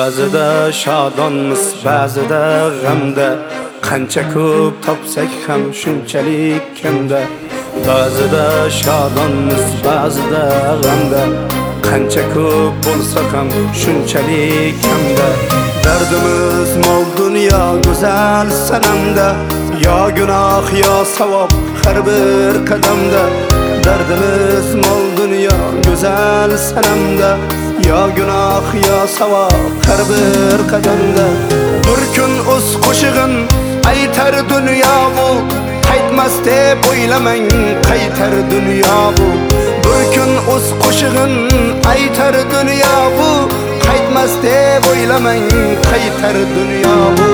Ba'zida shodonmiz, ba'zida g'amda, qancha ko'p topsak ham shunchalik kamda. Ba'zida shodonmiz, ba'zida g'amda, qancha ko'p bo'lsa ham shunchalik kamda. Dardimiz mol dunyo go'zal sanamda, yo gunoh yo savob har bir qadamda. Dardimiz mol dunyo go'zal sanamda, yo gunoh yo savob har bir qadamda. Bir kun o'z qo'shig'in aytar dunyo bu, qaytmas deb o'ylamang qaytar dunyo bu. Bir kun o'z qo'shig'in aytar dunyo bu, qaytmas deb o'ylamang qaytar dunyo bu.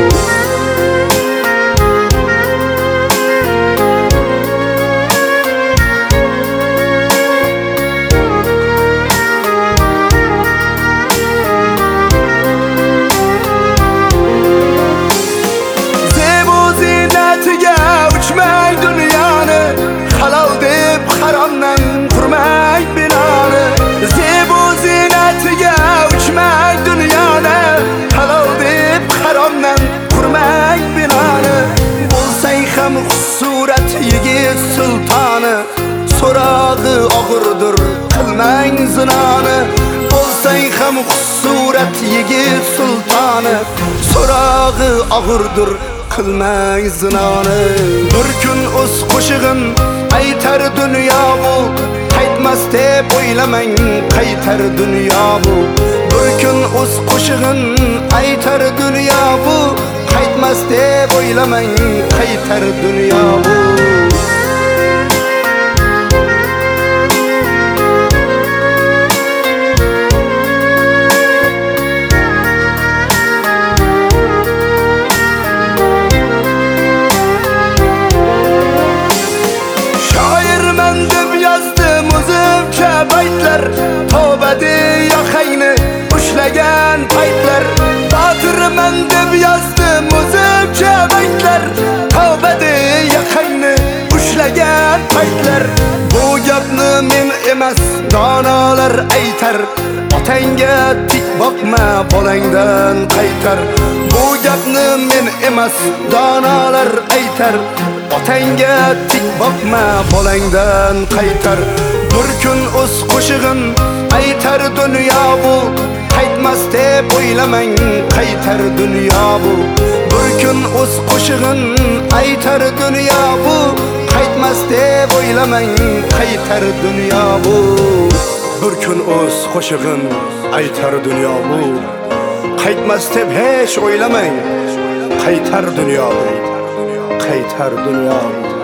Surat yigit sultoni, so'rog'i og'irdir qilmang zinoni. Bo'lsang ham surat yigit sultoni, so'rog'i og'irdir qilmang zinoni. Bir kun o'z qo'shig'in aytar dunyo bu, qaytmas deb o'ylamang qaytar dunyo bu. Bir kun o'z qo'shig'in aytar dunyo bu, qaytmas deb o'ylamang qaytar dunyo bu. Shoirman deb yozdim o'zimcha baytlar, tavba deya xayni ushlagan paytlar. Botirman deb yozdim o'zimcha baytlar, tavba deya xayni ushlagan paytlar. Bu gapni men emas donolar aytar, otangga tik boqma bolangdan qaytar. Bu gapni men emas donolar aytar, otangga tik boqma bolangdan qaytar. Bir kun o'z qo'shig'in aytar dunyo bu, qaytmas deb o'ylamang qaytar dunyo bu. Bir kun o'z qo'shig'in aytar dunyo bu, qaytmas deb o'ylamang qaytar dunyo bu. Bir kun o'z qo'shig'in aytar dunyo bu, qaytmas deb hech o'ylamang qaytar dunyo bu, qaytar dunyo bu.